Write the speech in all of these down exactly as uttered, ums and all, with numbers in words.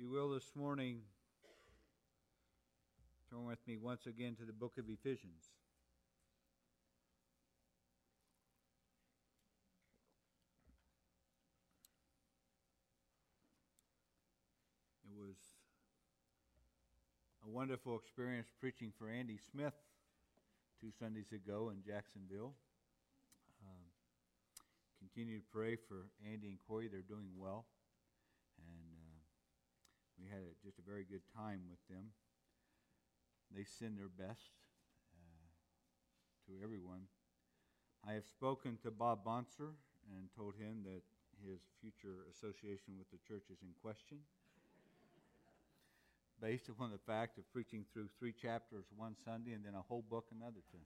you will this morning, turn with me once again to the book of Ephesians. It was a wonderful experience preaching for Andy Smith two Sundays ago in Jacksonville. Um, continue to pray for Andy and Corey. They're doing well. And uh, we had a, just a very good time with them. They send their best uh, to everyone. I have spoken to Bob Bonser and told him that his future association with the church is in question, based upon the fact of preaching through three chapters one Sunday and then a whole book another two.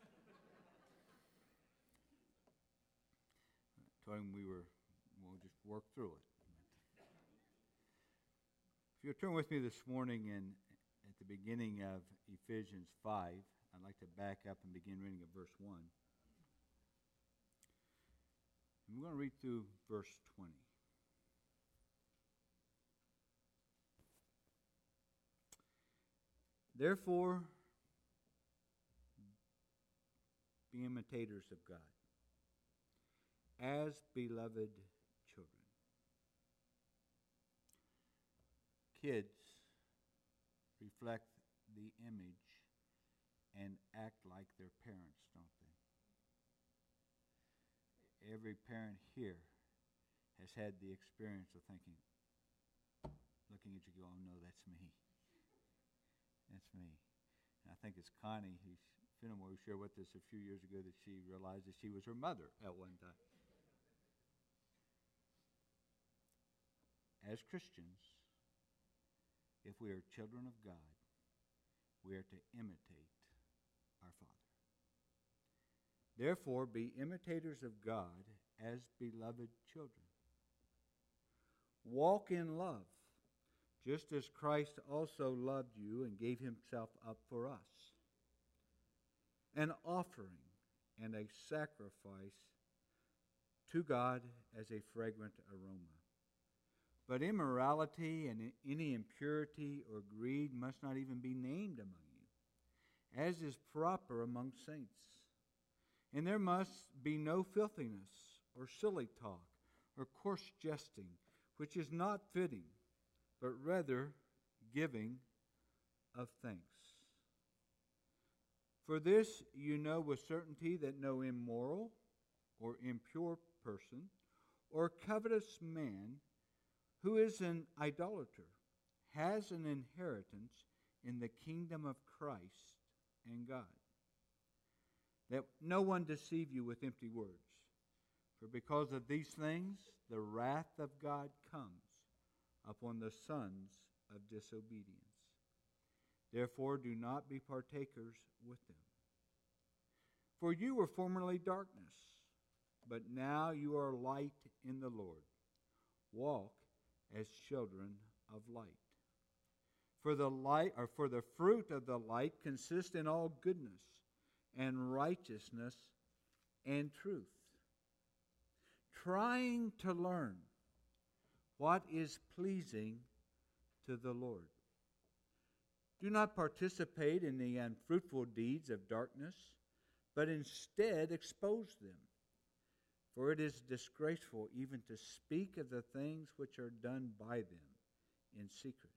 I told him we were, we'll just work through it. If you'll turn with me this morning in, at the beginning of Ephesians five, I'd like to back up and begin reading at verse one. And we're going to read through verse twenty. Therefore, be imitators of God, as beloved children. Kids reflect the image and act like their parents, don't they? Every parent here has had the experience of thinking, looking at you go, oh no, that's me. That's me. And I think it's Connie who Fenimore shared with us a few years ago that she realized that she was her mother at one time. As Christians, if we are children of God, we are to imitate our Father. Therefore, be imitators of God as beloved children. Walk in love, just as Christ also loved you and gave himself up for us, an offering and a sacrifice to God as a fragrant aroma. But immorality and any impurity or greed must not even be named among you, as is proper among saints. And there must be no filthiness or silly talk or coarse jesting, which is not fitting, but rather giving of thanks. For this you know with certainty that no immoral or impure person or covetous man who is an idolater has an inheritance in the kingdom of Christ and God. That no one deceive you with empty words. For because of these things, the wrath of God comes upon the sons of disobedience. Therefore, do not be partakers with them. For you were formerly darkness, but now you are light in the Lord. Walk as children of light. For the light, or for the fruit of the light consists in all goodness and righteousness and truth, trying to learn what is pleasing to the Lord. Do not participate in the unfruitful deeds of darkness, but instead expose them. For it is disgraceful even to speak of the things which are done by them in secret.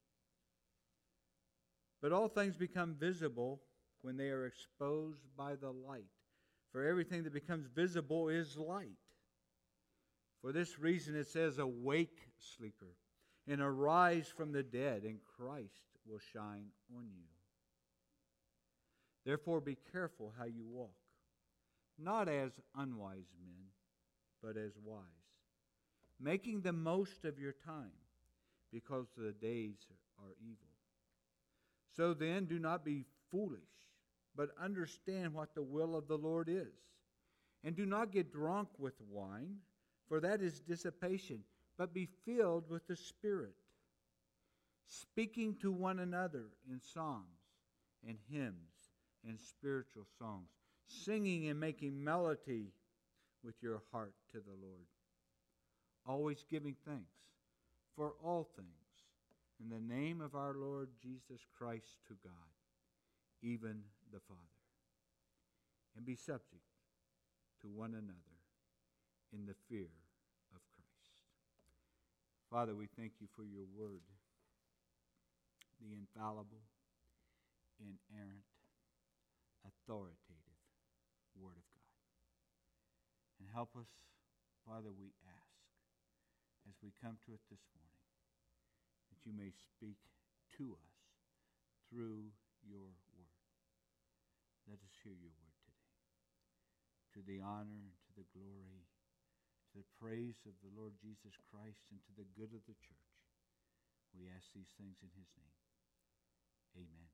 But all things become visible when they are exposed by the light. For everything that becomes visible is light. For this reason it says, awake, sleeper, and arise from the dead, and Christ will shine on you. Therefore be careful how you walk, not as unwise men, but as wise, making the most of your time, because the days are evil. So then, do not be foolish, but understand what the will of the Lord is. And do not get drunk with wine, for that is dissipation, but be filled with the Spirit, speaking to one another in psalms and hymns and spiritual songs, singing and making melody with your heart to the Lord, always giving thanks for all things in the name of our Lord Jesus Christ to God, even the Father, and be subject to one another in the fear of Christ. Father, we thank you for your word, the infallible, inerrant, authoritative word of God. And help us, Father, we ask, as we come to it this morning, that you may speak to us through your word. Let us hear your word today. To the honor and to the glory, to the praise of the Lord Jesus Christ and to the good of the church, we ask these things in his name. Amen.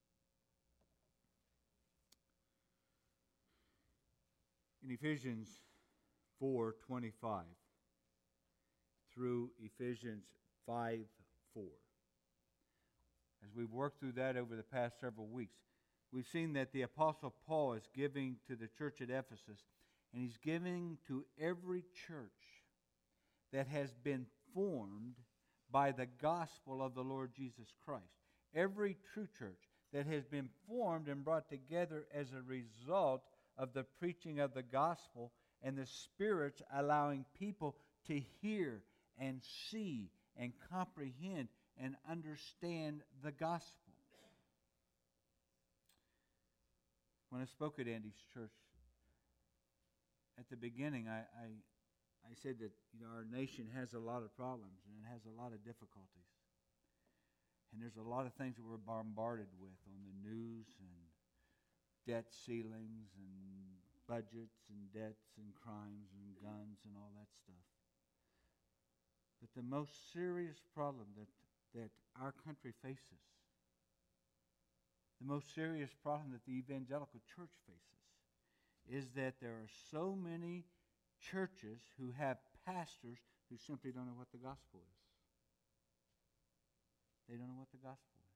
In Ephesians four twenty-five through Ephesians five four, as we've worked through that over the past several weeks, we've seen that the Apostle Paul is giving to the church at Ephesus, and he's giving to every church that has been formed by the gospel of the Lord Jesus Christ. Every true church that has been formed and brought together as a result of the preaching of the gospel and the Spirit's allowing people to hear and see and comprehend and understand the gospel. When I spoke at Andy's church, at the beginning, I, I, I said that you know our nation has a lot of problems and it has a lot of difficulties. And there's a lot of things that we're bombarded with on the news, and debt ceilings and budgets and debts and crimes and guns and all that stuff. But the most serious problem that, that our country faces, the most serious problem that the evangelical church faces, is that there are so many churches who have pastors who simply don't know what the gospel is. They don't know what the gospel is.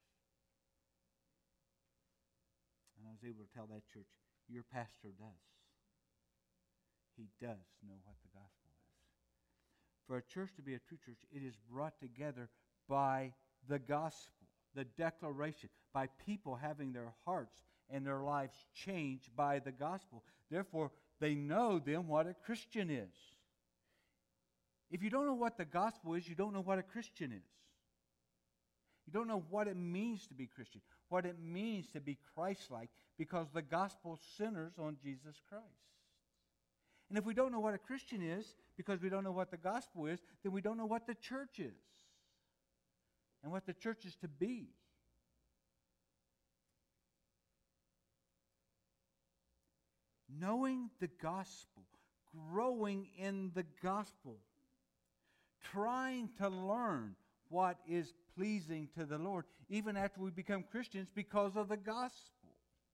And I was able to tell that church, your pastor does. He does know what the gospel is. For a church to be a true church, it is brought together by the gospel, the declaration, by people having their hearts and their lives changed by the gospel. Therefore, they know then what a Christian is. If you don't know what the gospel is, you don't know what a Christian is. You don't know what it means to be Christian, what it means to be Christ-like, because the gospel centers on Jesus Christ. And if we don't know what a Christian is, because we don't know what the gospel is, then we don't know what the church is and what the church is to be. Knowing the gospel, growing in the gospel, trying to learn what is pleasing to the Lord, even after we become Christians, because of the gospel.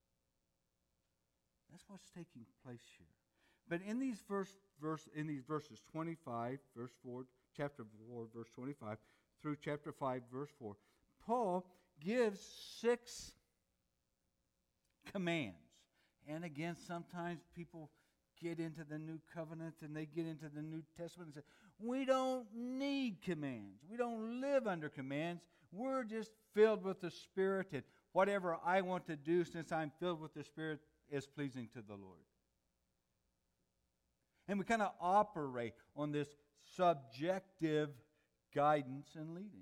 That's what's taking place here. But in these verse, verse in these verses twenty-five, verse four, chapter four, verse twenty-five, through chapter five, verse four, Paul gives six commands. And again, sometimes people get into the New Covenant and they get into the New Testament and say, we don't need commands. We don't live under commands. We're just filled with the Spirit, and whatever I want to do since I'm filled with the Spirit is pleasing to the Lord. And we kind of operate on this subjective guidance and leading.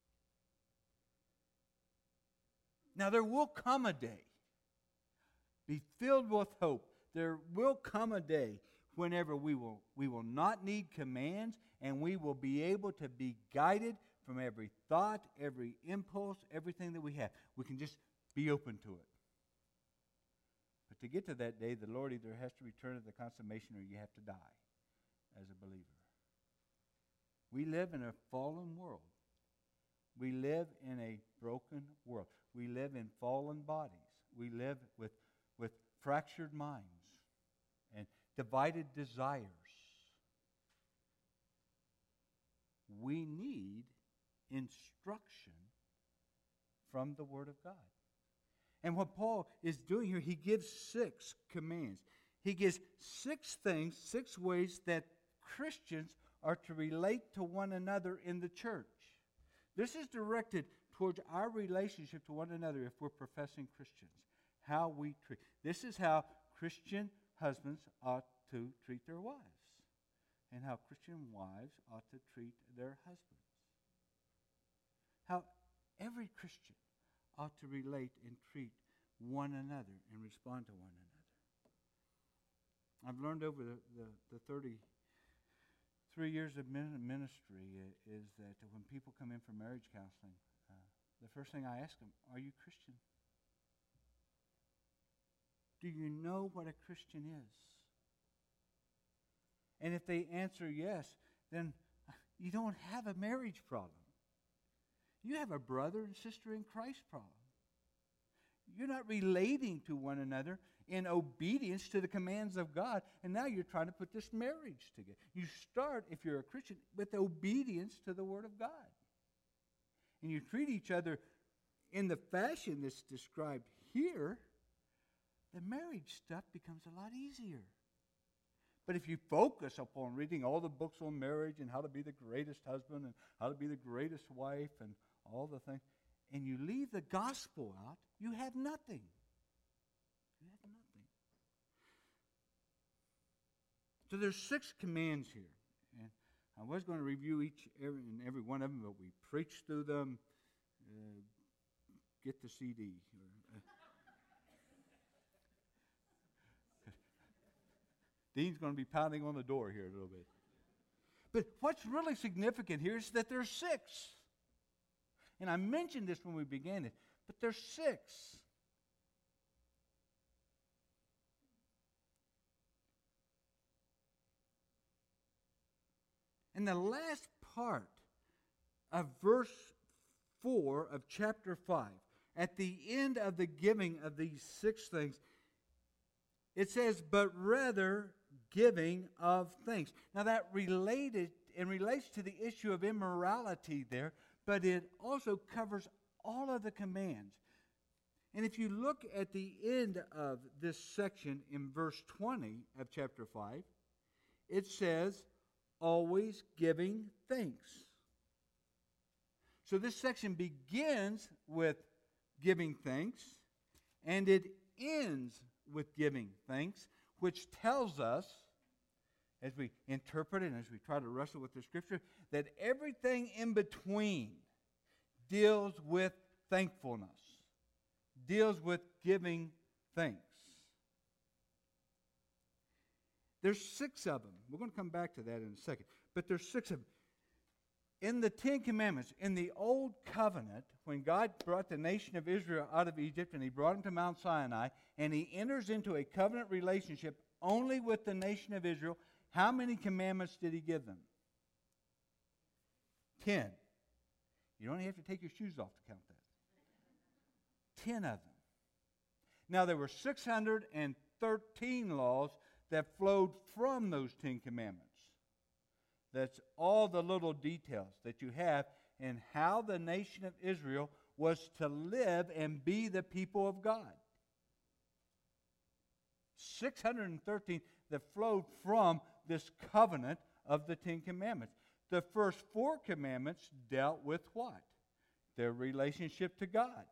Now, there will come a day, be filled with hope. There will come a day whenever we will, we will not need commands, and we will be able to be guided from every thought, every impulse, everything that we have. We can just be open to it. But to get to that day, the Lord either has to return at the consummation or you have to die as a believer. We live in a fallen world. We live in a broken world. We live in fallen bodies. We live with, with fractured minds and divided desires. We need instruction from the Word of God. And what Paul is doing here, he gives six commands. He gives six things, six ways that Christians are to relate to one another in the church. This is directed towards our relationship to one another if we're professing Christians. How we treat. This is how Christian husbands ought to treat their wives, and how Christian wives ought to treat their husbands. How every Christian ought to relate and treat one another and respond to one another. I've learned over the, the, the thirty-three years of ministry is that when people come in for marriage counseling, uh, the first thing I ask them, are you Christian? Do you know what a Christian is? And if they answer yes, then you don't have a marriage problem. You have a brother and sister in Christ problem. You're not relating to one another in obedience to the commands of God, and now you're trying to put this marriage together. You start, if you're a Christian, with obedience to the Word of God. And you treat each other in the fashion that's described here, the marriage stuff becomes a lot easier. But if you focus upon reading all the books on marriage and how to be the greatest husband and how to be the greatest wife and all the things, and you leave the gospel out, you have nothing. You have nothing. So there's six commands here. And I was going to review each every, and every one of them, but we preached through them. Uh, get the C D. Dean's going to be pounding on the door here a little bit. But what's really significant here is that there's six. And I mentioned this when we began it, but there's six. And the last part of verse four of chapter five, at the end of the giving of these six things, it says, but rather giving of thanks. Now that related and relates to the issue of immorality there, but it also covers all of the commands. And if you look at the end of this section in verse twenty of chapter five, it says, always giving thanks. So this section begins with giving thanks, and it ends with giving thanks, which tells us, as we interpret it and as we try to wrestle with the Scripture, that everything in between deals with thankfulness, deals with giving thanks. There's six of them. We're going to come back to that in a second. But there's six of them. In the Ten Commandments, in the Old Covenant, when God brought the nation of Israel out of Egypt and He brought them to Mount Sinai, and He enters into a covenant relationship only with the nation of Israel, how many commandments did He give them? Ten. You don't have to take your shoes off to count that. Ten of them. Now, there were six hundred thirteen laws that flowed from those Ten Commandments. That's all the little details that you have in how the nation of Israel was to live and be the people of God. six hundred thirteen that flowed from this covenant of the Ten Commandments. The first four commandments dealt with what? Their relationship to God.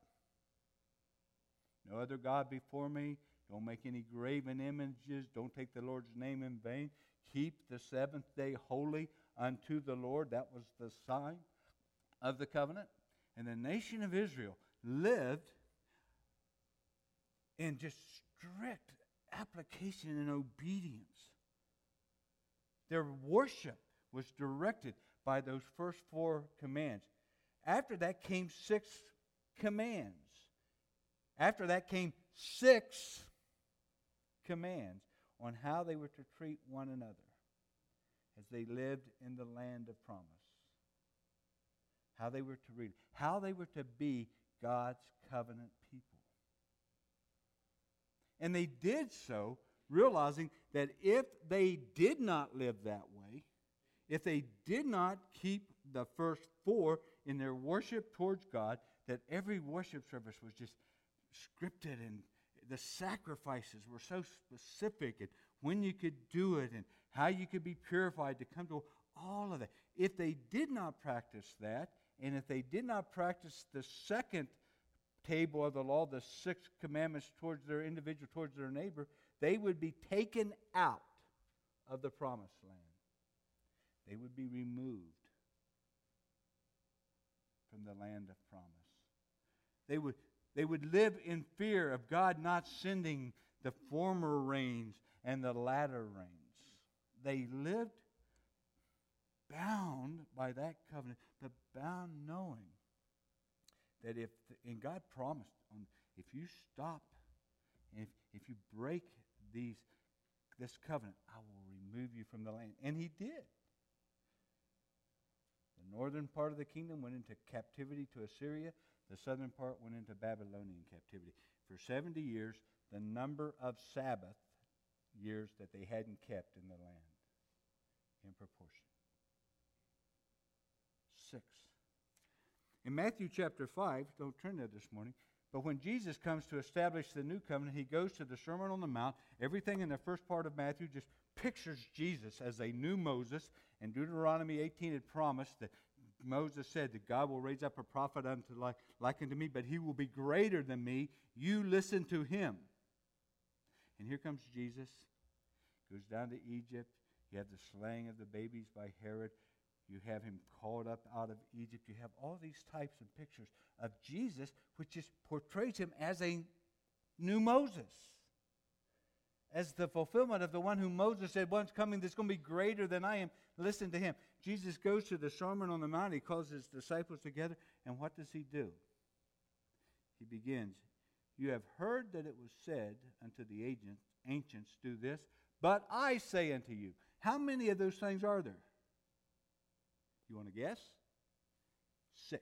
No other God before me. Don't make any graven images. Don't take the Lord's name in vain. Keep the seventh day holy unto the Lord. That was the sign of the covenant. And the nation of Israel lived in just strict application and obedience. Their worship was directed by those first four commands. After that came six commands. After that came six commands on how they were to treat one another as they lived in the land of promise. How they were to read, how they were to be God's covenant people. And they did so realizing that if they did not live that way, if they did not keep the first four in their worship towards God, that every worship service was just scripted and the sacrifices were so specific and when you could do it and how you could be purified to come to all of that. if they did not practice that, and if they did not practice the second table of the law, the six commandments towards their individual, towards their neighbor, they would be taken out of the promised land. They would be removed from the land of promise. They would, they would live in fear of God not sending the former rains and the latter rains. They lived bound by that covenant, but bound knowing that if, and God promised, on, if you stop, and if, if you break these, this covenant, I will remove you from the land. And He did. The northern part of the kingdom went into captivity to Assyria. The southern part went into Babylonian captivity. For seventy years, the number of Sabbath years that they hadn't kept in the land in proportion. Six. In Matthew chapter five, don't turn there this morning, but when Jesus comes to establish the new covenant, He goes to the Sermon on the Mount. Everything in the first part of Matthew just pictures Jesus as a new Moses, and Deuteronomy eighteen had promised that Moses said that God will raise up a prophet unto like, like unto me, but he will be greater than me. You listen to him. And here comes Jesus, goes down to Egypt. You have the slaying of the babies by Herod. You have him called up out of Egypt. You have all these types and pictures of Jesus, which just portrays him as a new Moses, as the fulfillment of the one who Moses said, one's coming that's going to be greater than I am. Listen to him. Jesus goes to the Sermon on the Mount. He calls his disciples together. And what does he do? He begins, you have heard that it was said unto the ancients, do this, but I say unto you. How many of those things are there? You want to guess? Six.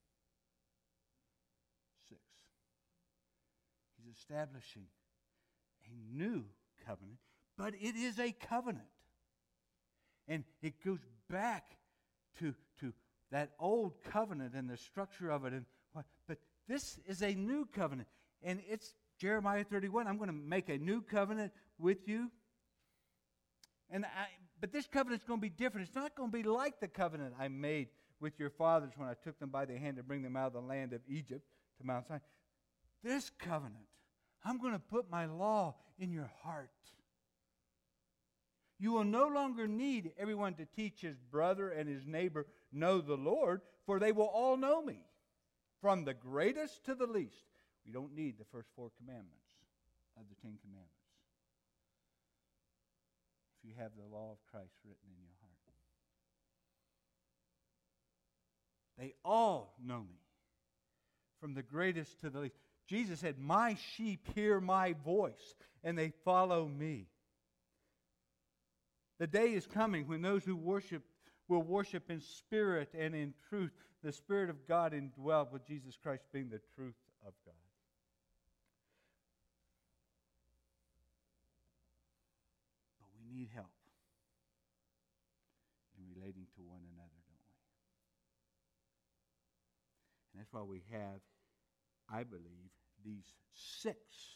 Six. He's establishing a new covenant, but it is a covenant. And it goes back to, to that old covenant and the structure of it. And what, but this is a new covenant. And it's Jeremiah thirty-one. I'm going to make a new covenant with you. And I, but this covenant is going to be different. It's not going to be like the covenant I made with your fathers when I took them by the hand to bring them out of the land of Egypt to Mount Sinai. This covenant, I'm going to put my law in your heart. You will no longer need everyone to teach his brother and his neighbor, know the Lord, for they will all know me, from the greatest to the least. We don't need the first four commandments of the Ten Commandments if you have the law of Christ written in your heart. They all know me, from the greatest to the least. Jesus said, my sheep hear my voice, and they follow me. The day is coming when those who worship will worship in spirit and in truth. The Spirit of God indwelled with Jesus Christ being the truth of God. But we need help in relating to one another, don't we? And that's why we have, I believe, these six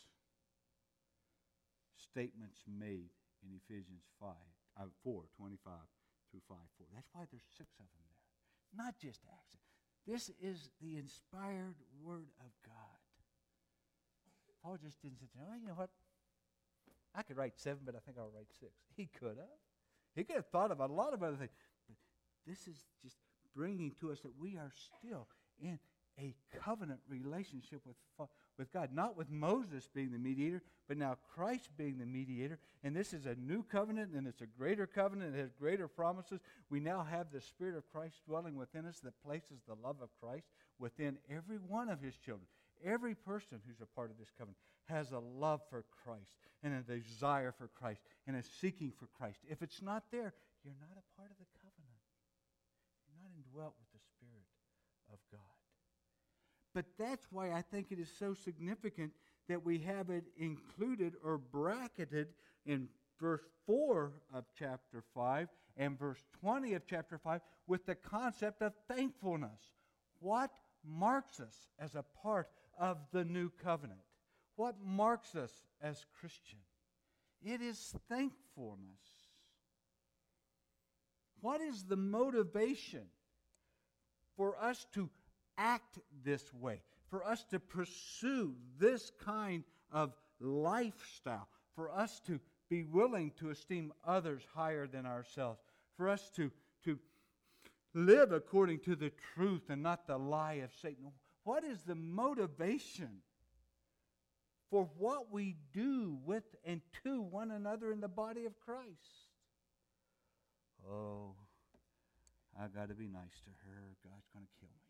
statements made in Ephesians five, uh, four, twenty-five through five, four. That's why there's six of them there. Not just accident. This is the inspired Word of God. Paul just didn't sit there, oh, you know what? I could write seven, but I think I'll write six. He could have. He could have thought of a lot of other things. But this is just bringing to us that we are still in a covenant relationship with, with God. Not with Moses being the mediator, but now Christ being the mediator. And this is a new covenant, and it's a greater covenant. It has greater promises. We now have the Spirit of Christ dwelling within us that places the love of Christ within every one of His children. Every person who's a part of this covenant has a love for Christ and a desire for Christ and a seeking for Christ. If it's not there, you're not a part of the covenant. You're not indwelt with the Spirit of God. But that's why I think it is so significant that we have it included or bracketed in verse four of chapter five and verse twenty of chapter five with the concept of thankfulness. What marks us as a part of the new covenant? What marks us as Christian? It is thankfulness. What is the motivation for us to act this way, for us to pursue this kind of lifestyle, for us to be willing to esteem others higher than ourselves, for us to, to live according to the truth and not the lie of Satan? What is the motivation for what we do with and to one another in the body of Christ? Oh, I got to be nice to her. God's going to kill me.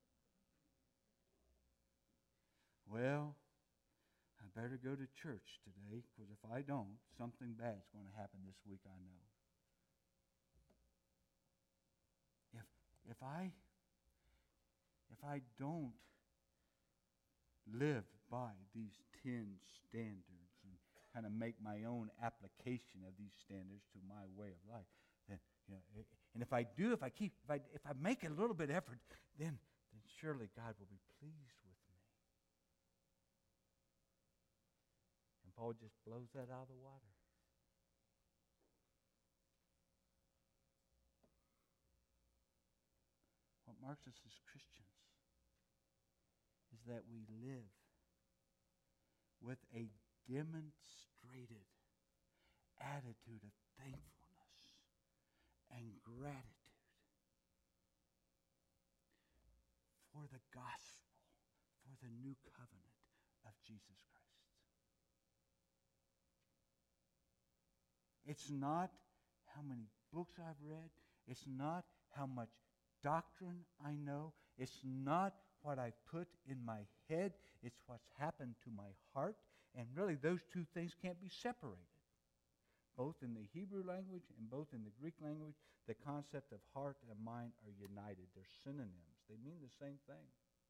Well, I better go to church today, because if I don't, something bad's going to happen this week, I know. If if I if I don't live by these ten standards and kind of make my own application of these standards to my way of life, then you know, and if I do, if I keep, if I if I make a little bit of effort, then then surely God will be pleased with me. And Paul just blows that out of the water. What marks us as Christians is that we live with a demonstrated attitude of thankfulness and gratitude for the gospel, for the new covenant of Jesus Christ. It's not how many books I've read. It's not how much doctrine I know. It's not what I put in my head. It's what's happened to my heart. And really, those two things can't be separated. Both in the Hebrew language and both in the Greek language, the concept of heart and mind are united. They're synonyms. They mean the same thing.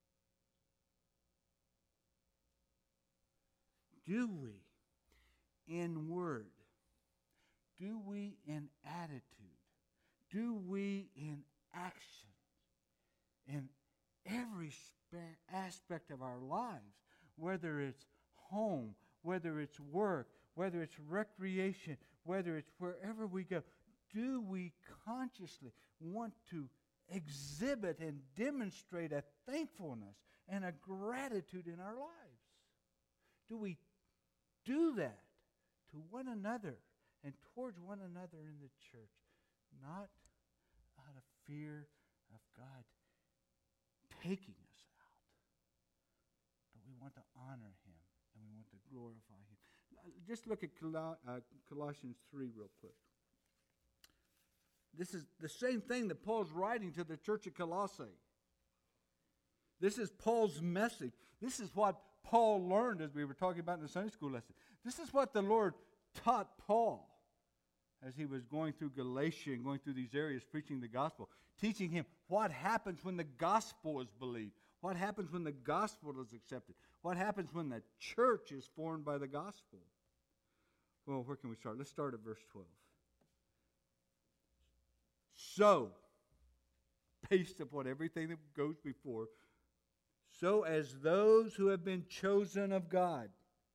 Do we, in word, do we in attitude, do we in action, in every spe- aspect of our lives, whether it's home, whether it's work, whether it's recreation, whether it's wherever we go, do we consciously want to exhibit and demonstrate a thankfulness and a gratitude in our lives? Do we do that to one another and towards one another in the church, not out of fear of God taking us out, but we want to honor Him and we want to glorify Him? Just look at Col- uh, Colossians three real quick. This is the same thing that Paul's writing to the church at Colossae. This is Paul's message. This is what Paul learned, as we were talking about in the Sunday school lesson. This is what the Lord taught Paul as he was going through Galatia and going through these areas preaching the gospel, teaching him what happens when the gospel is believed, what happens when the gospel is accepted, what happens when the church is formed by the gospel. Well, where can we start? Let's start at verse twelve. So, based upon everything that goes before, so as those who have been chosen of God.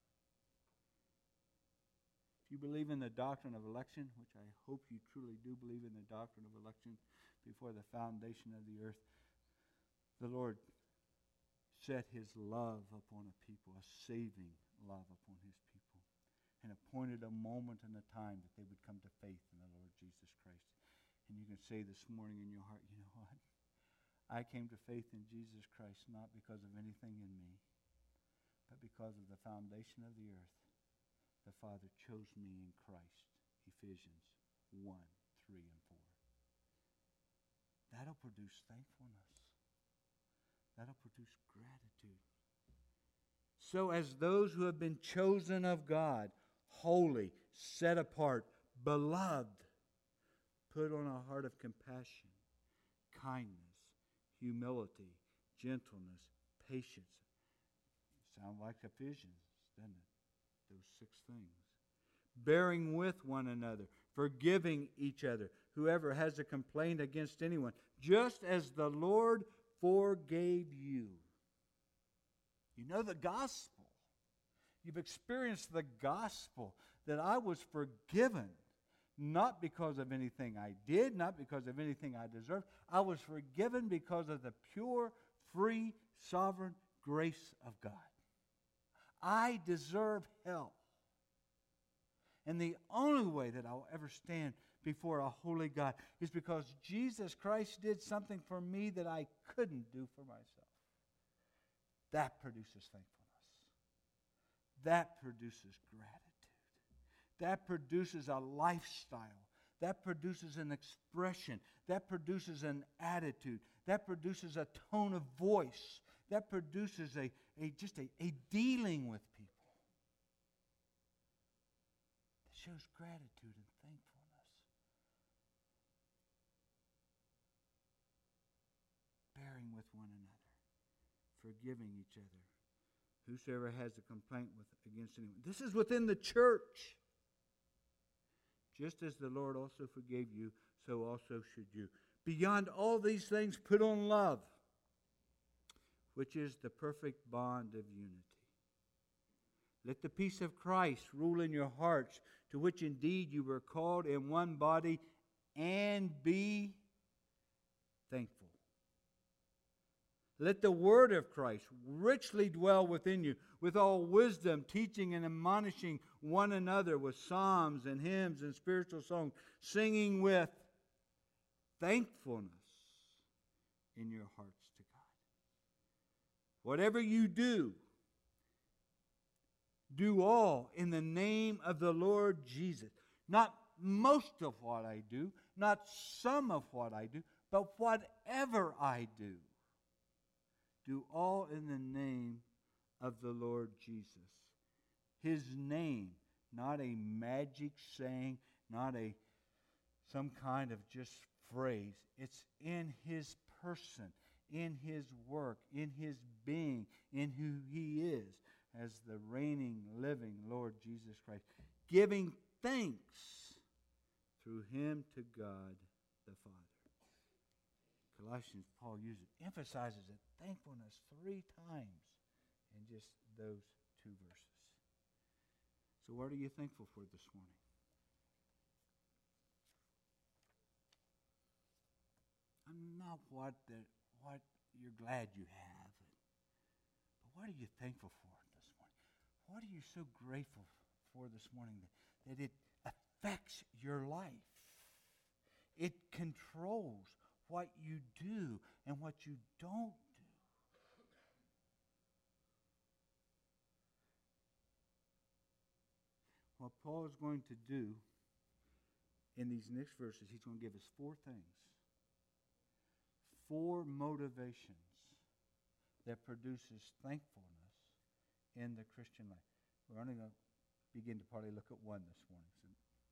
If you believe in the doctrine of election, which I hope you truly do believe in the doctrine of election before the foundation of the earth, the Lord set His love upon a people, a saving love upon His people, and appointed a moment and a time that they would come to faith in the Lord Jesus Christ. And you can say this morning in your heart, you know what? I came to faith in Jesus Christ not because of anything in me, but because of the foundation of the earth. The Father chose me in Christ. Ephesians one, three, and four. That'll produce thankfulness. That'll produce gratitude. So as those who have been chosen of God, holy, set apart, beloved, put on a heart of compassion, kindness, humility, gentleness, patience. Sound like Ephesians, doesn't it? Those six things. Bearing with one another, forgiving each other, whoever has a complaint against anyone, just as the Lord forgave you. You know the gospel. You've experienced the gospel that I was forgiven, not because of anything I did, not because of anything I deserved. I was forgiven because of the pure, free, sovereign grace of God. I deserve hell. And the only way that I'll ever stand before a holy God is because Jesus Christ did something for me that I couldn't do for myself. That produces thankfulness. That produces gratitude. That produces a lifestyle. That produces an expression. That produces an attitude. That produces a tone of voice. That produces a, a just a, a dealing with people that shows gratitude and thankfulness. Bearing with one another, forgiving each other. Whosoever has a complaint with against anyone. This is within the church. Just as the Lord also forgave you, so also should you. Beyond all these things, put on love, which is the perfect bond of unity. Let the peace of Christ rule in your hearts, to which indeed you were called in one body, and be thankful. Let the word of Christ richly dwell within you, with all wisdom, teaching and admonishing one another with psalms and hymns and spiritual songs, singing with thankfulness in your hearts to God. Whatever you do, do all in the name of the Lord Jesus. Not most of what I do, not some of what I do, but whatever I do. Do all in the name of the Lord Jesus. His name, not a magic saying, not a some kind of just phrase. It's in His person, in His work, in His being, in who He is as the reigning, living Lord Jesus Christ. Giving thanks through Him to God the Father. Colossians, Paul uses, emphasizes it, thankfulness three times in just those two verses. So what are you thankful for this morning? Not what the, what you're glad you have, but what are you thankful for this morning? What are you so grateful for this morning that, that it affects your life? It controls what you do and what you don't do. What Paul is going to do in these next verses, he's going to give us four things. Four motivations that produces thankfulness in the Christian life. We're only going to begin to probably look at one this morning. So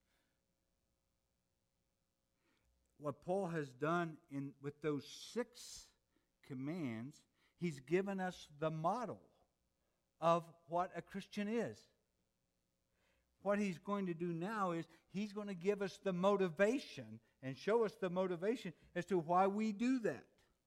what Paul has done in with those six commands, he's given us the model of what a Christian is. What he's going to do now is he's going to give us the motivation and show us the motivation as to why we do that.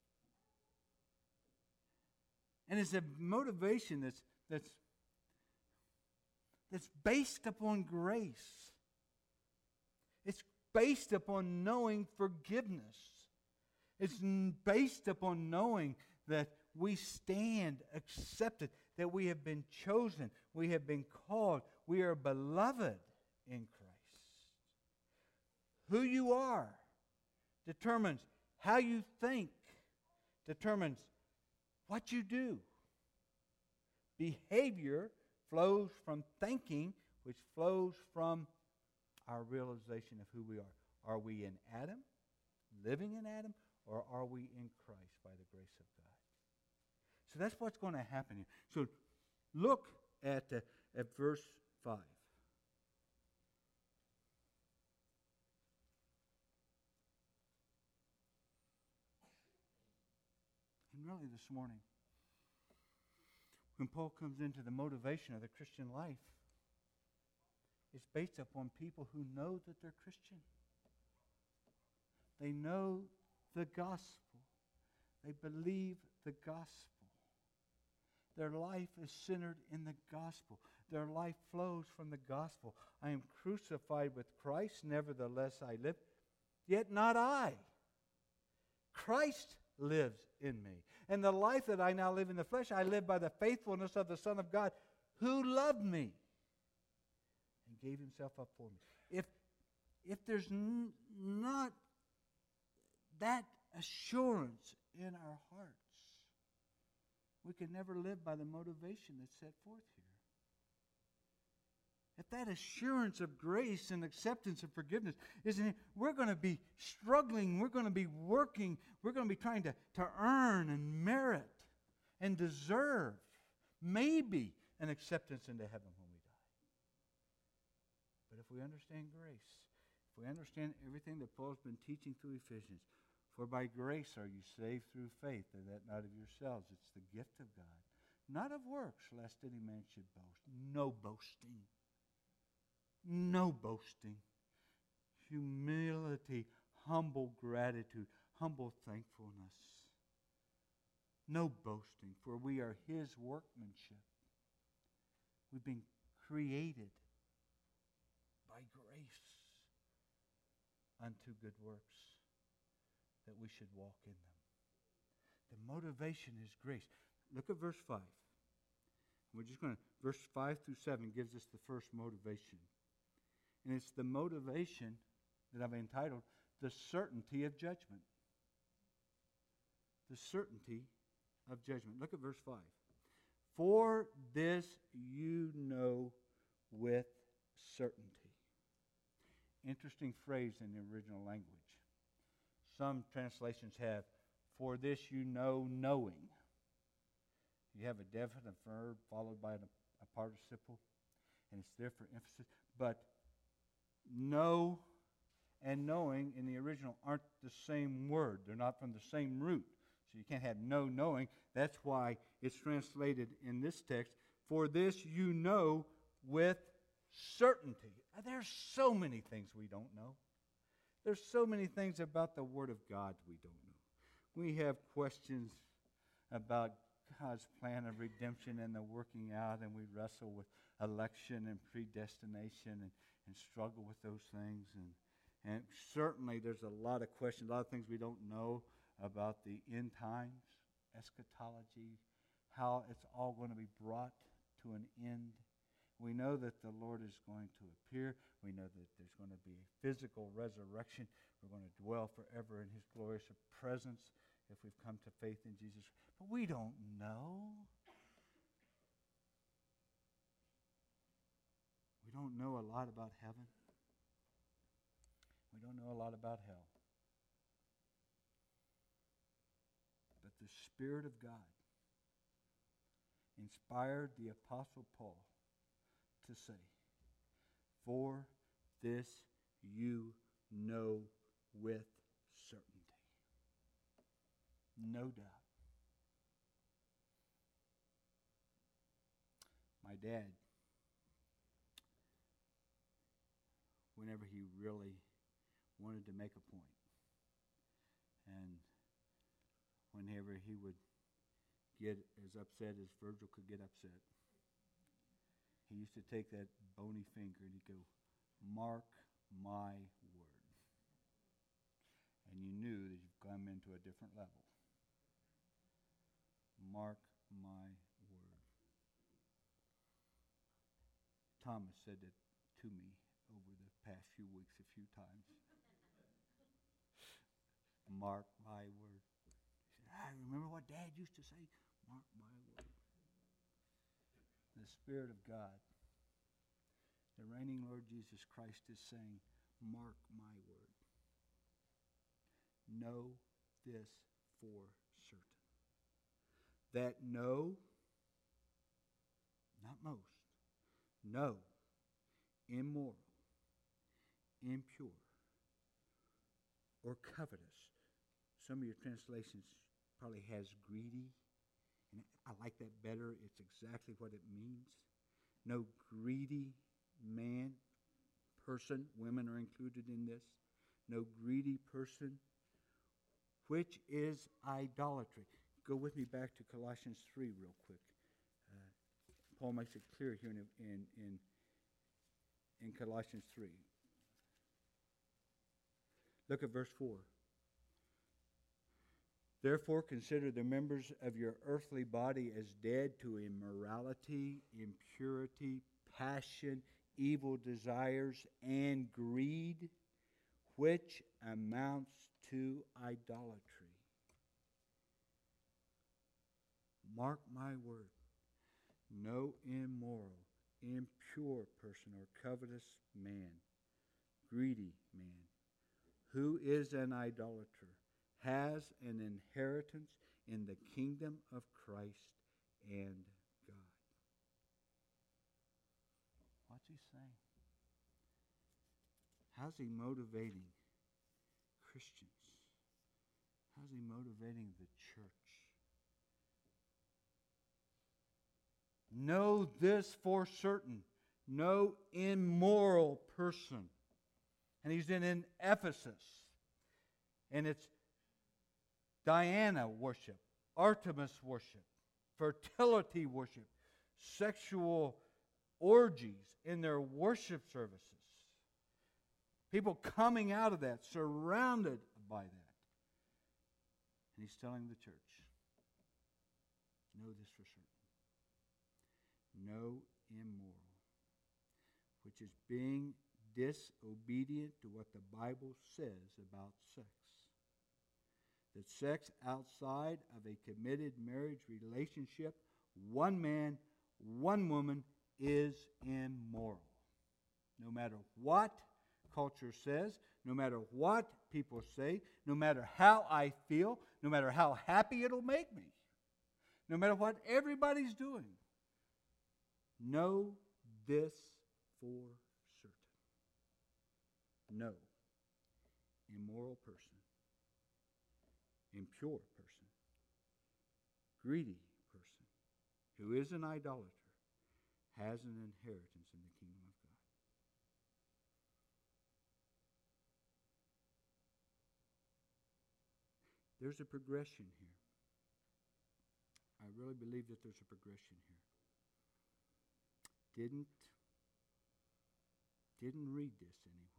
And it's a motivation that's that's that's based upon grace. It's based upon knowing forgiveness. It's based upon knowing that we stand accepted, that we have been chosen, we have been called, we are beloved in Christ. Who you are determines how you think, determines what you do. Behavior flows from thinking, which flows from our realization of who we are. Are we in Adam, living in Adam, or are we in Christ by the grace of God? So that's what's going to happen here. So look at, uh, at verse five. And really this morning, when Paul comes into the motivation of the Christian life, it's based upon people who know that they're Christian. They know the gospel. They believe the gospel. Their life is centered in the gospel. Their life flows from the gospel. I am crucified with Christ, nevertheless I live. Yet not I. Christ lives in me. And the life that I now live in the flesh, I live by the faithfulness of the Son of God who loved me and gave himself up for me. If, if there's n- not that assurance in our hearts, we can never live by the motivation that's set forth here. If that assurance of grace and acceptance and forgiveness isn't it, we're going to be struggling, we're going to be working, we're going to be trying to, to earn and merit and deserve maybe an acceptance into heaven when we die. But if we understand grace, if we understand everything that Paul's been teaching through Ephesians, for by grace are you saved through faith, and that not of yourselves. It's the gift of God, not of works, lest any man should boast. No boasting. No boasting. Humility, humble gratitude, humble thankfulness. No boasting, for we are his workmanship. We've been created by grace unto good works, that we should walk in them. The motivation is grace. Look at verse five. We're just going to, verse five through seven gives us the first motivation. And it's the motivation that I've entitled, the certainty of judgment. The certainty of judgment. Look at verse five. For this you know with certainty. Interesting phrase in the original language. Some translations have, for this you know knowing. You have a definite verb followed by a participle, and it's there for emphasis. But know and knowing in the original aren't the same word. They're not from the same root. So you can't have no knowing. That's why it's translated in this text, for this you know with certainty. There's so many things we don't know. There's so many things about the Word of God we don't know. We have questions about God's plan of redemption and the working out, and we wrestle with election and predestination and, and struggle with those things. And, and certainly there's a lot of questions, a lot of things we don't know about the end times, eschatology, how it's all going to be brought to an end. We know that the Lord is going to appear. We know that there's going to be a physical resurrection. We're going to dwell forever in his glorious presence if we've come to faith in Jesus. But we don't know. We don't know a lot about heaven. We don't know a lot about hell. But the Spirit of God inspired the Apostle Paul to say, for this you know with certainty. No doubt. My dad, whenever he really wanted to make a point, and whenever he would get as upset as Virgil could get upset, he used to take that bony finger and he'd go, mark my word. And you knew that you've come into a different level. Mark my word. Thomas said it to me over the past few weeks a few times. Mark my word. He said, I remember what Dad used to say. Mark my word. The Spirit of God, the reigning Lord Jesus Christ, is saying, mark my word. Know this for certain. That no, not most, no, immoral, impure, or covetous. Some of your translations probably has greedy. And I like that better. It's exactly what it means. No greedy man, person, women are included in this. No greedy person, which is idolatry. Go with me back to Colossians three real quick. Paul makes it clear here in, in, in, in Colossians three. Look at verse four. Therefore, consider the members of your earthly body as dead to immorality, impurity, passion, evil desires, and greed, which amounts to idolatry. Mark my word, no immoral, impure person or covetous man, greedy man, who is an idolater, has an inheritance in the kingdom of Christ and God. What's he saying? How's he motivating Christians? How's he motivating the church? Know this for certain. No immoral person. And he's in, in Ephesus. And it's Diana worship, Artemis worship, fertility worship, sexual orgies in their worship services. People coming out of that, surrounded by that. And he's telling the church, know this for certain. No immoral, which is being disobedient to what the Bible says about sex. That sex outside of a committed marriage relationship, one man, one woman, is immoral. No matter what culture says, no matter what people say, no matter how I feel, no matter how happy it'll make me, no matter what everybody's doing, know this for certain. No immoral person, impure person, greedy person, who is an idolater, has an inheritance in the kingdom of God. There's a progression here. I really believe that there's a progression here. Didn't, didn't read this anywhere.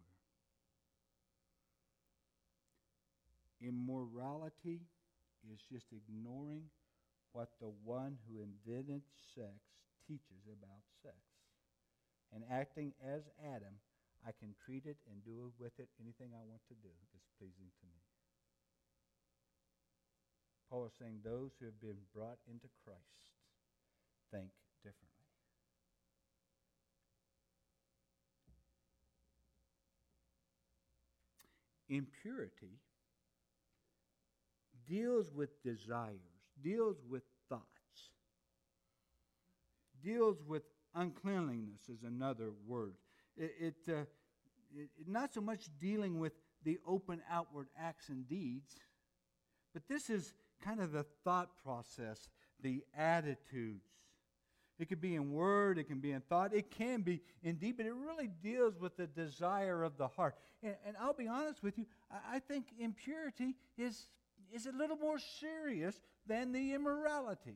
Immorality is just ignoring what the one who invented sex teaches about sex. And acting as Adam, I can treat it and do with it anything I want to do that's pleasing to me. Paul is saying those who have been brought into Christ think differently. Impurity deals with desires, deals with thoughts, deals with uncleanliness is another word. It, it, uh, it, it not so much dealing with the open outward acts and deeds, but this is kind of the thought process, the attitudes. It could be in word, it can be in thought, it can be in deed, but it really deals with the desire of the heart. And, and I'll be honest with you, I, I think impurity is, is a little more serious than the immorality.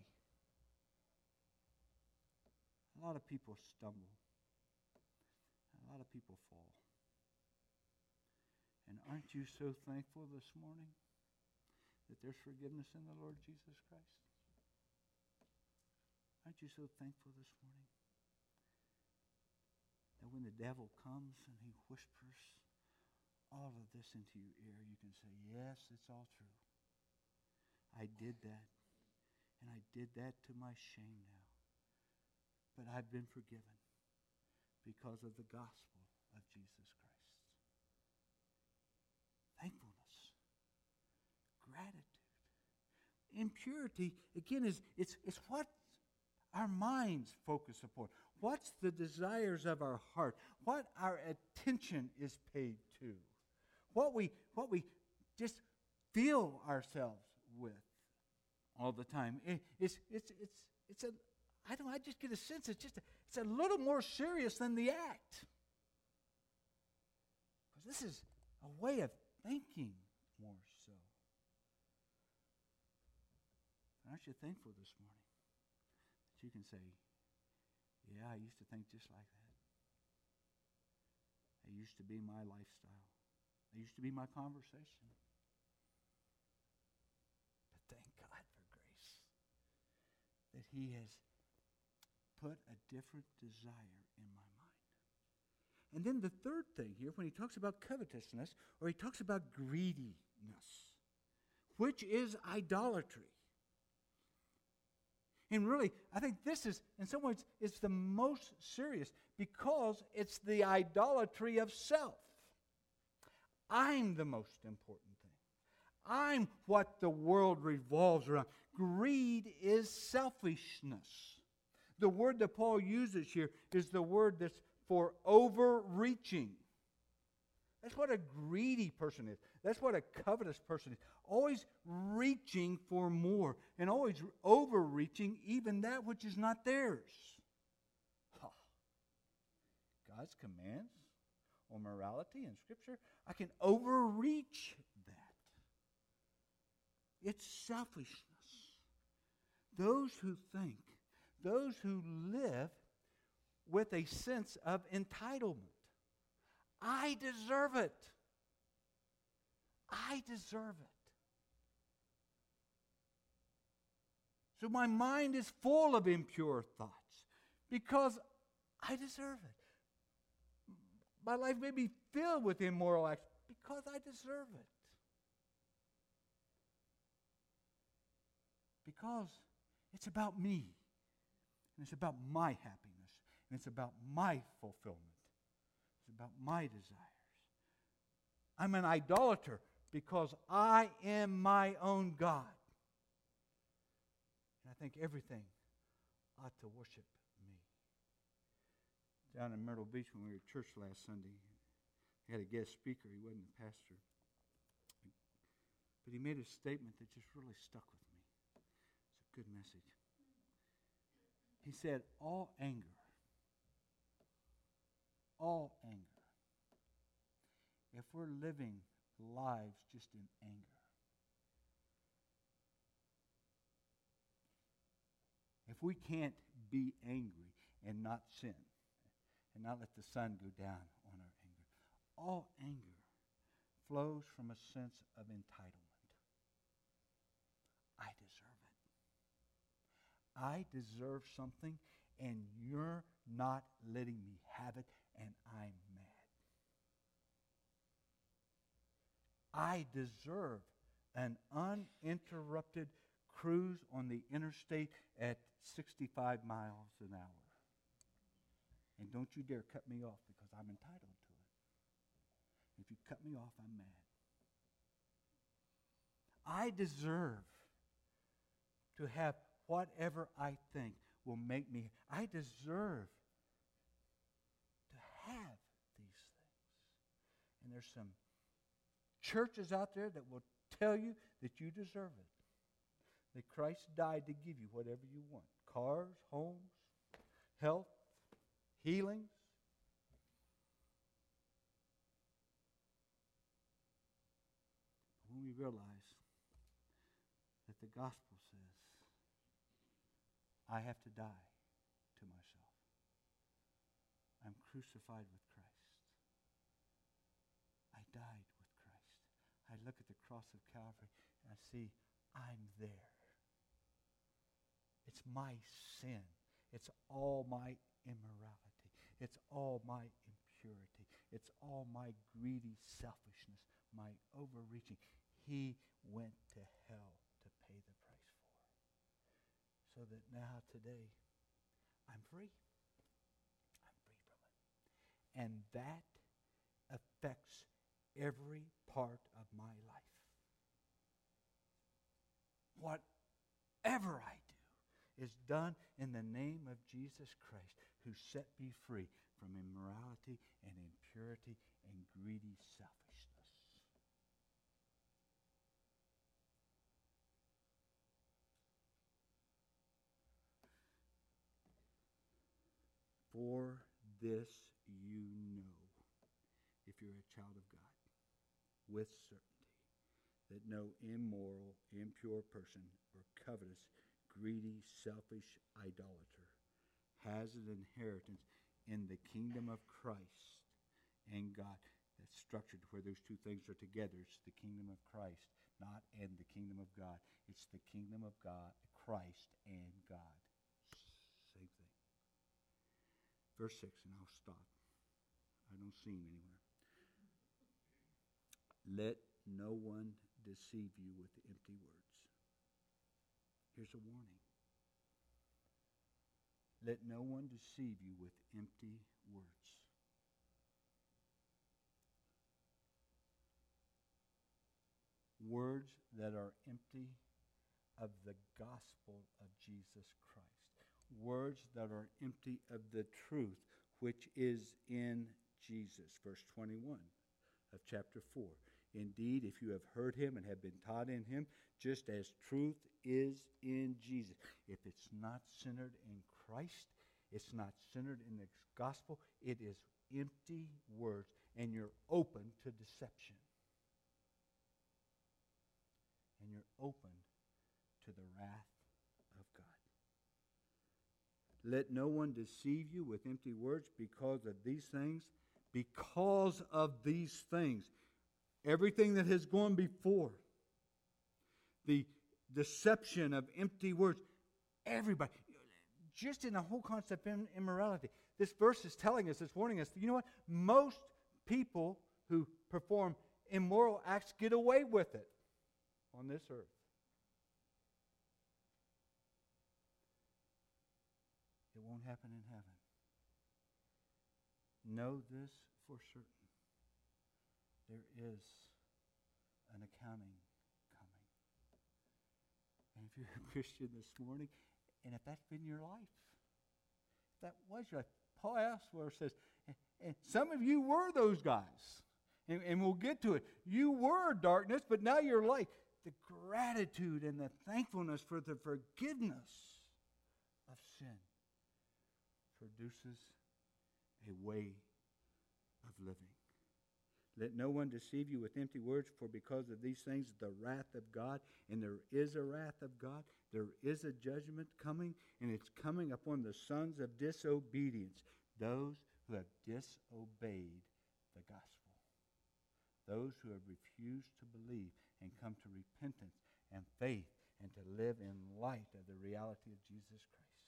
A lot of people stumble. A lot of people fall. And aren't you so thankful this morning that there's forgiveness in the Lord Jesus Christ? Aren't you so thankful this morning that when the devil comes and he whispers all of this into your ear, you can say, yes, it's all true. I did that, and I did that to my shame now. But I've been forgiven because of the gospel of Jesus Christ. Thankfulness, gratitude. Impurity, again, is it's, it's what our minds focus upon. What's the desires of our heart? What our attention is paid to. What we what we just feel ourselves with all the time. It, it's it's it's it's a I don't I just get a sense it's just a, it's a little more serious than the act. Because this is a way of thinking more so. Aren't you thankful this morning? You can say, Yeah, I used to think just like that. It used to be my lifestyle. It used to be my conversation. But thank God for grace that He has put a different desire in my mind. And then the third thing here, when he talks about covetousness, or he talks about greediness, which is idolatry. And really, I think this is, in some ways, it's the most serious because it's the idolatry of self. I'm the most important thing. I'm what the world revolves around. Greed is selfishness. The word that Paul uses here is the word that's for overreaching. That's what a greedy person is. That's what a covetous person is. Always reaching for more and always overreaching even that which is not theirs. Huh. God's commands on morality in Scripture, I can overreach that. It's selfishness. Those who think, those who live with a sense of entitlement. I deserve it. I deserve it. So my mind is full of impure thoughts because I deserve it. My life may be filled with immoral acts because I deserve it. Because it's about me. And it's about my happiness. And it's about my fulfillment. It's about my desires. I'm an idolater because I am my own God. And I think everything ought to worship me. Down in Myrtle Beach when we were at church last Sunday, we had a guest speaker. He wasn't a pastor. But he made a statement that just really stuck with me. It's a good message. He said, all anger, all anger, if we're living lives just in anger, if we can't be angry and not sin, and not let the sun go down on our anger, all anger flows from a sense of entitlement. I deserve it. I deserve something, and you're not letting me have it, and I'm mad. I deserve an uninterrupted cruise on the interstate at sixty-five miles an hour. And don't you dare cut me off because I'm entitled to it. If you cut me off, I'm mad. I deserve to have whatever I think will make me, I deserve to have these things. And there's some churches out there that will tell you that you deserve it. That Christ died to give you whatever you want. Cars, homes, health, healings. When we realize that the gospel says, I have to die to myself. I'm crucified with Christ. I died with Christ. I look at the cross of Calvary and I see I'm there. It's my sin. It's all my immorality. It's all my impurity. It's all my greedy selfishness, my overreaching. He went to hell to pay the price for. So that now, today, I'm free. I'm free from it. And that affects every part of my life. Whatever I do is done in the name of Jesus Christ, who set me free from immorality and impurity and greedy selfishness. For this you know, if you're a child of God, with certainty, that no immoral, impure person or covetous, greedy, selfish idolater has an inheritance in the kingdom of Christ and God. That's structured where those two things are together. It's the kingdom of Christ, not and the kingdom of God. It's the kingdom of God, Christ and God. Same thing. Verse six, and I'll stop. I don't see him anywhere. Let no one deceive you with empty words. Here's a warning. Let no one deceive you with empty words. Words that are empty of the gospel of Jesus Christ. Words that are empty of the truth which is in Jesus. Verse twenty-one of chapter four. Indeed, if you have heard him and have been taught in him, just as truth is in Jesus. If it's not centered in Christ, it's not centered in the gospel, it is empty words, and you're open to deception. And you're open to the wrath of God. Let no one deceive you with empty words because of these things. Because of these things. Everything that has gone before. The deception of empty words. Everybody. Just in the whole concept of immorality. This verse is telling us, it's warning us, you know what? Most people who perform immoral acts get away with it on this earth. It won't happen in heaven. Know this for certain. There is an accounting coming. And if you're a Christian this morning, and if that's been your life, if that was your life, Paul elsewhere says, and some of you were those guys. And, and we'll get to it. You were darkness, but now you're light. The gratitude and the thankfulness for the forgiveness of sin produces a way of living. Let no one deceive you with empty words, for because of these things the wrath of God, and there is a wrath of God, there is a judgment coming, and it's coming upon the sons of disobedience, those who have disobeyed the gospel, those who have refused to believe and come to repentance and faith and to live in light of the reality of Jesus Christ.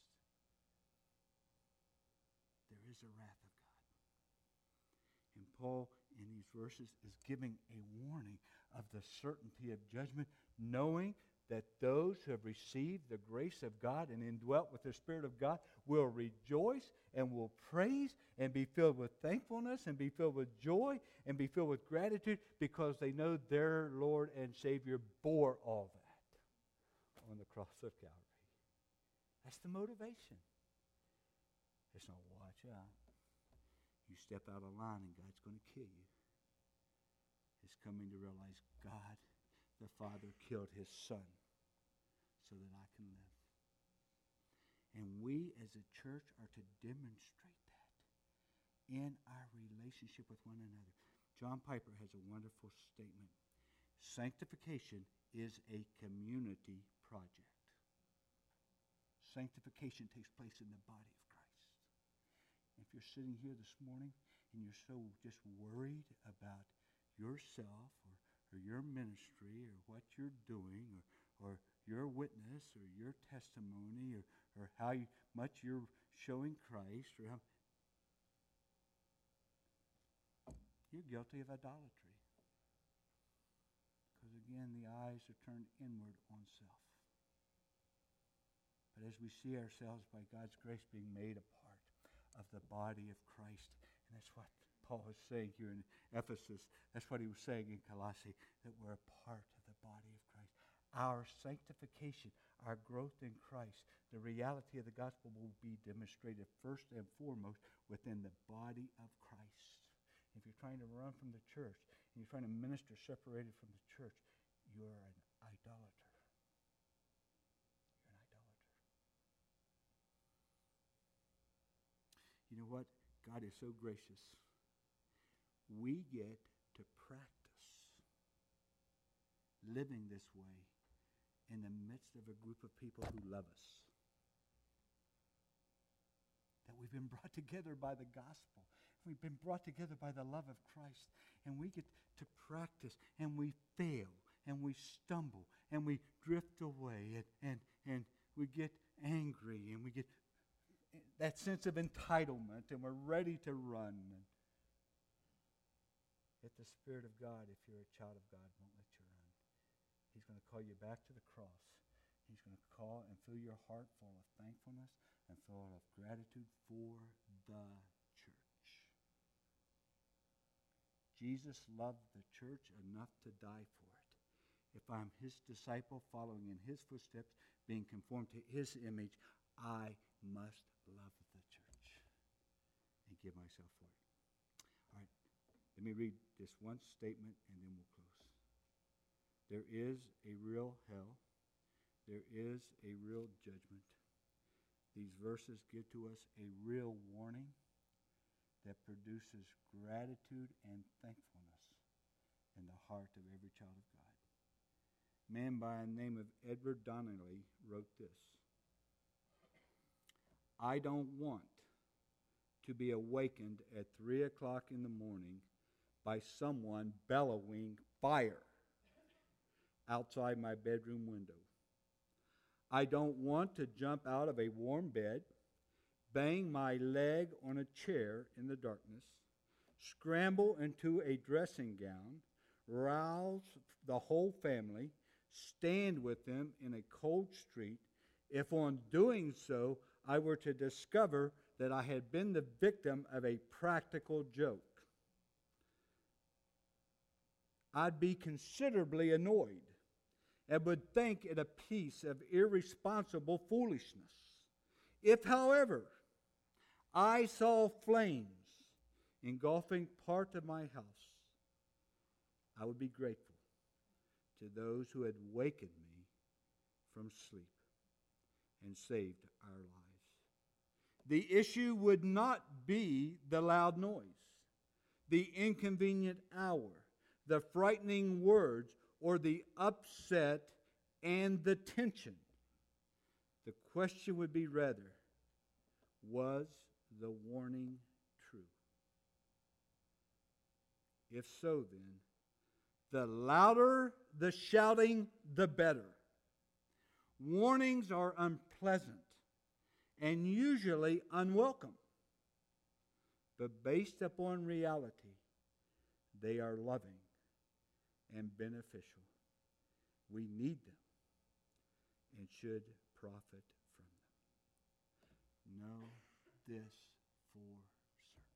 There is a wrath of God. And Paul, in these verses, is giving a warning of the certainty of judgment, knowing that those who have received the grace of God and indwelt with the Spirit of God will rejoice and will praise and be filled with thankfulness and be filled with joy and be filled with gratitude because they know their Lord and Savior bore all that on the cross of Calvary. That's the motivation. It's not, watch out. You step out of line and God's going to kill you. It's coming to realize God, the Father, killed his Son so that I can live. And we as a church are to demonstrate that in our relationship with one another. John Piper has a wonderful statement. Sanctification is a community project. Sanctification takes place in the body of Christ. If you're sitting here this morning and you're so just worried about yourself or, or your ministry or what you're doing or, or your witness or your testimony or, or how you, much you're showing Christ, or how, you're guilty of idolatry. Because again, the eyes are turned inward on self. But as we see ourselves by God's grace being made a part of the body of Christ, and that's what Paul is saying here in Ephesus, that's what he was saying in Colossae, that we're a part of the body of Christ. Our sanctification, our growth in Christ, the reality of the gospel will be demonstrated first and foremost within the body of Christ. If you're trying to run from the church and you're trying to minister separated from the church, you're an idolater. You're an idolater. You know what? God is so gracious. We get to practice living this way in the midst of a group of people who love us. we've been brought together by the gospel. We've been brought together by the love of Christ. And we get to practice, and we fail, and we stumble, and we drift away, and, and, and we get angry, and we get that sense of entitlement, and we're ready to run. Yet the Spirit of God, if you're a child of God, won't let you run. He's going to call you back to the cross. He's going to call and fill your heart full of thankfulness and full of gratitude for the church. Jesus loved the church enough to die for it. If I'm his disciple, following in his footsteps, being conformed to his image, I must love the church and give myself for it. All right, let me read this one statement and then we'll close. There is a real hell. There is a real judgment. These verses give to us a real warning that produces gratitude and thankfulness in the heart of every child of God. A man by the name of Edward Donnelly wrote this: I don't want to be awakened at three o'clock in the morning by someone bellowing fire outside my bedroom window. I don't want to jump out of a warm bed, bang my leg on a chair in the darkness, scramble into a dressing gown, rouse the whole family, stand with them in a cold street, if on doing so I were to discover that I had been the victim of a practical joke. I'd be considerably annoyed and would think it a piece of irresponsible foolishness. If, however, I saw flames engulfing part of my house, I would be grateful to those who had wakened me from sleep and saved our lives. The issue would not be the loud noise, the inconvenient hour, the frightening words, or the upset and the tension. The question would be rather, was the warning true? If so, then, the louder the shouting, the better. Warnings are unpleasant and usually unwelcome, but based upon reality, they are loving and beneficial. We need them and should profit from them. Know this for certain.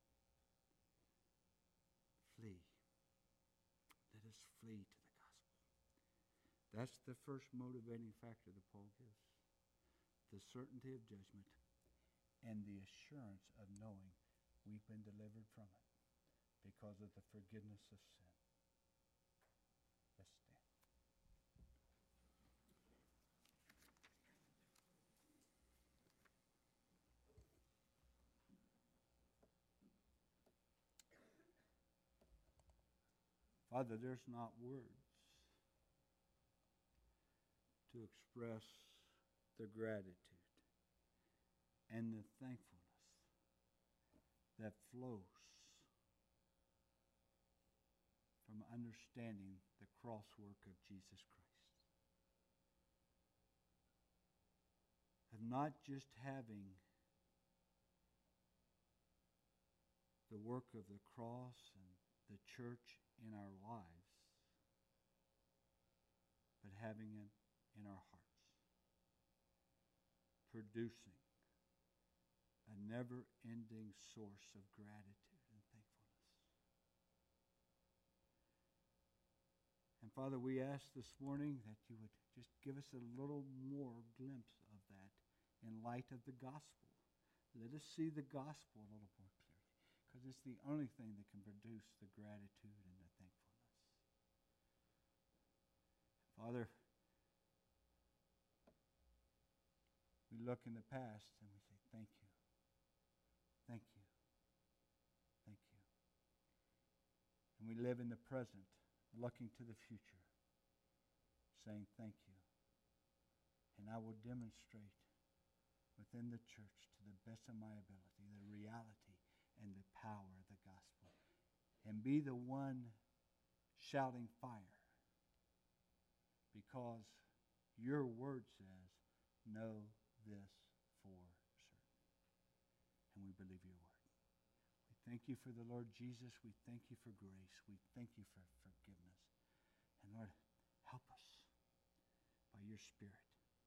Flee. Let us flee to the gospel. That's the first motivating factor that Paul gives. The certainty of judgment and the assurance of knowing we've been delivered from it because of the forgiveness of sin. Let's stand. Father, there's not words to express the gratitude and the thankfulness that flows from understanding the cross work of Jesus Christ. Of not just having the work of the cross and the church in our lives, but having it in our hearts, producing a never-ending source of gratitude and thankfulness. And Father, we ask this morning that you would just give us a little more glimpse of that in light of the gospel. Let us see the gospel a little more clearly, because it's the only thing that can produce the gratitude and the thankfulness. Father, we look in the past and we say, thank you, thank you, thank you. And we live in the present, looking to the future, saying thank you. And I will demonstrate within the church to the best of my ability, the reality and the power of the gospel, and be the one shouting fire, because your word says, know this for certain. And we believe your word. We thank you for the Lord Jesus. We thank you for grace. We thank you for forgiveness. And Lord, help us by your Spirit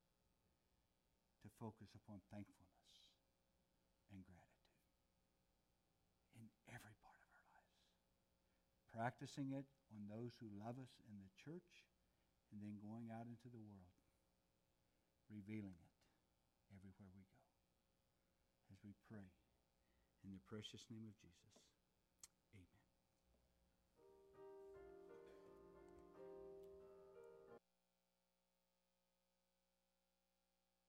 to focus upon thankfulness and gratitude in every part of our lives. Practicing it on those who love us in the church, and then going out into the world, revealing it everywhere we go. As we pray in the precious name of Jesus.